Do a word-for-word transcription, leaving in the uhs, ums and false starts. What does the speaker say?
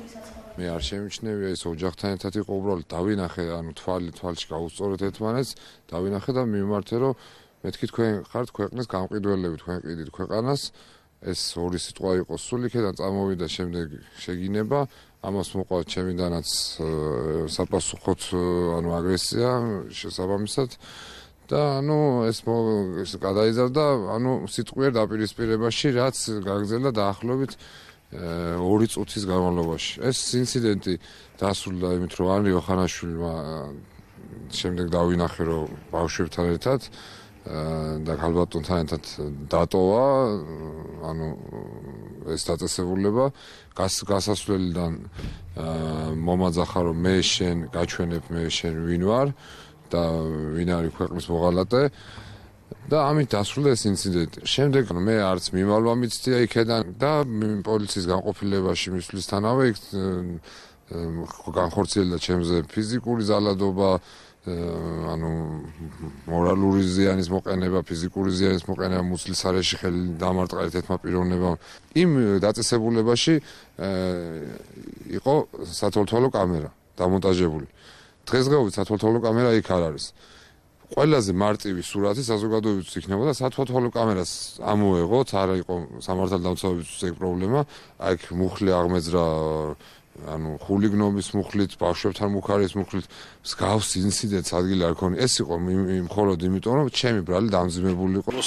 მე არ შემიჩნევია ეს ოჯახთან ერთად იყო უბრალოდ დავინახე, ანუ თვალი თვალში გაუსწორეთ ერთმანეთს, დავინახე და მიმართე რომ მეთქი თქვენ ხართ ქვეყნის გამყიდველები, თქვენ ყიდით ქვეყანას. ეს ორი სიტყვა იყო სულიქედან წამოვიდა, შემდეგ შეგინება, ამას მოყვა ჩემიდანაც საპასუხოდ ანუ აგრესია შესაბამისად და ანუ ეს გადაიზარდა ანუ სიტყვიერ დაპირისპირებაში, რაც გაგრძელდა დაახლოებით ორი წუთის განმავლობაში. ეს ინციდენტი დასრულდა იმით, რომ ანი ოხანაშვილმა შემდეგ დავინახე, რომ ბავშვებთან ერთად და ქალბატონთან ერთად დატოვა ანუ ეს დაწესებულება გასასვლელიდან მომაძახა რომ მე შენ გაჩვენებ მე შენ ვინ ვარ და ვინ არის ქვეყნის მოღალატე და ამით დასრულდა ეს ინციდენტი. შემდეგ მე არც მიმალვა მიცდია იქედან და პოლიციის განყოფილებაში მისვლისთანავე იქ განხორციელდა ჩემზე ფიზიკური ზალადობა, ანუ მორალური ზიანის მოყენება, ფიზიკური ზიანის მოყენება, მუცლის არეში ხელი დამარტყა ერთ-ერთმა პიროვნებამ. იმ დაწესებულებაში იყო სათვალთვალო კამერა დამონტაჟებული. დღესდღეობით სათვალთვალო კამერა იქ არ არის. ყველაზე მარტივი სურათი საზოგადოებისთვის იქნებოდა სათვალთვალო კამერას ამოეღოთ, არა იყო სამართალდამცავებისთვის ეგ პრობლემა, აქ მუხლი აღმეძრა ანუ ხულიგნობის მუხლით, ბავშვებთან მუხარის მუხლით, მსგავს ინციდენტს ადგილი არ ქონია. ეს იყო მხოლოდ იმიტომ, რომ ჩემი ბრალი დამძიმებული იყო.